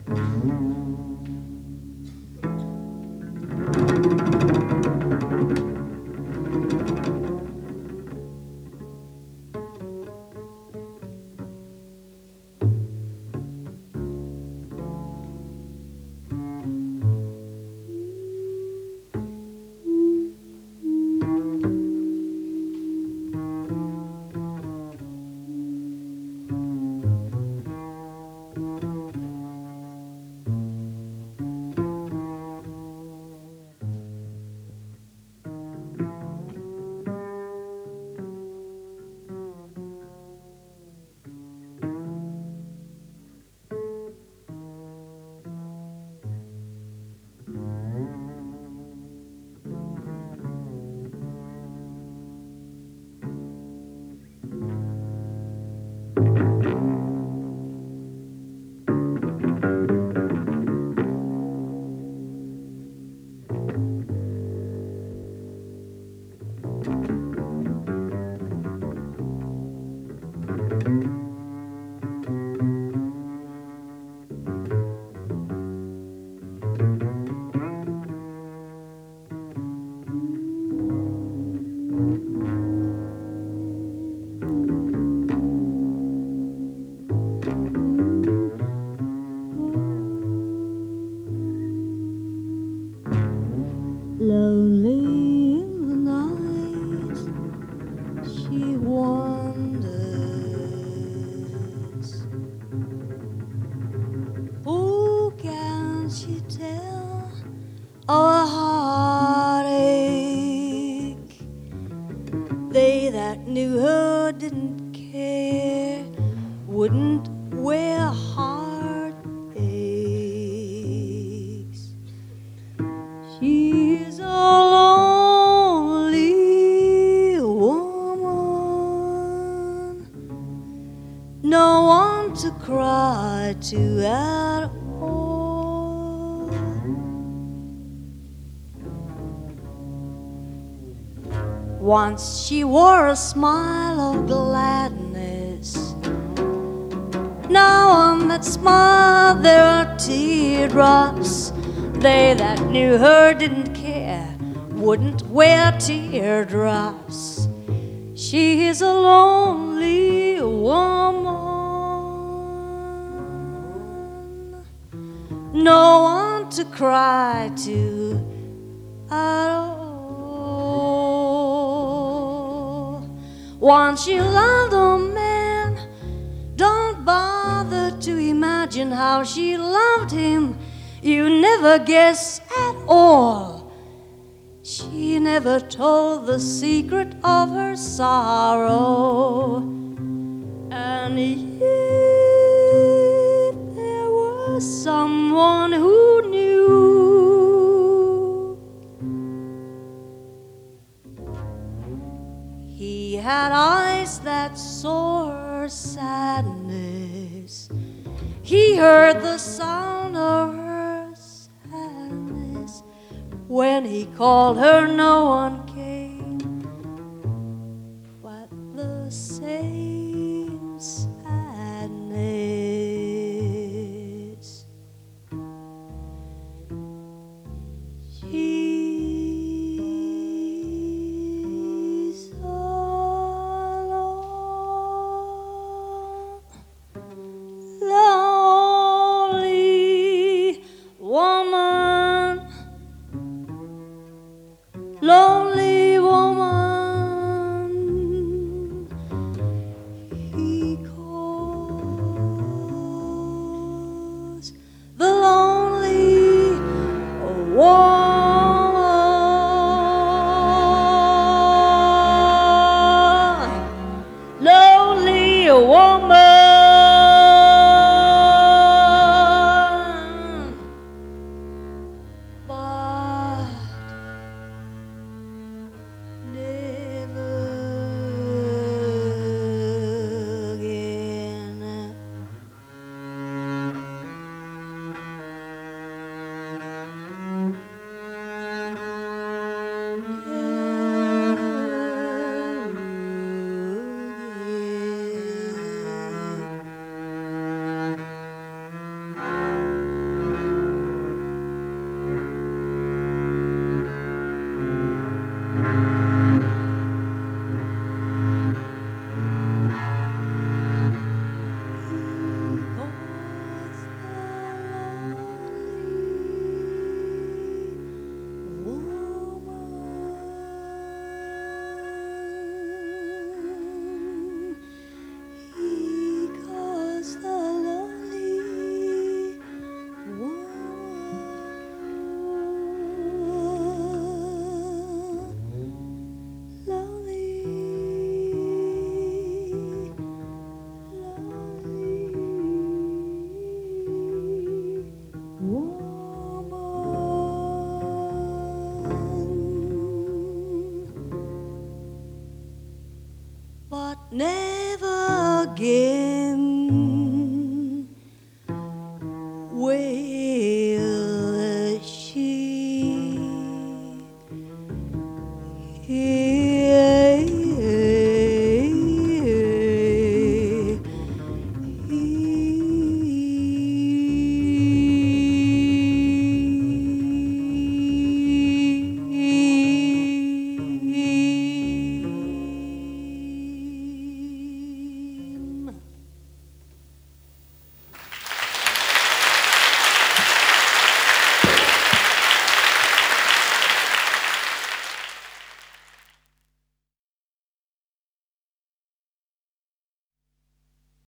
Lonely in the night, she wanders. Who can she tell of a heartache? They that knew her didn't care, wouldn't wear heartaches. She's a lonely woman, no one to cry to at all. Once she wore a smile of gladness, now on that smile there are teardrops. They that knew her didn't care, wouldn't wear teardrops. She is a lonely woman, no one to cry to at all. Once she loved a man, don't bother to imagine how she loved him. You never guess at all. She never told the secret of her sorrow. And if there was someone who knew, he had eyes that saw her sadness. He heard the sound of her sadness. When he called her, no one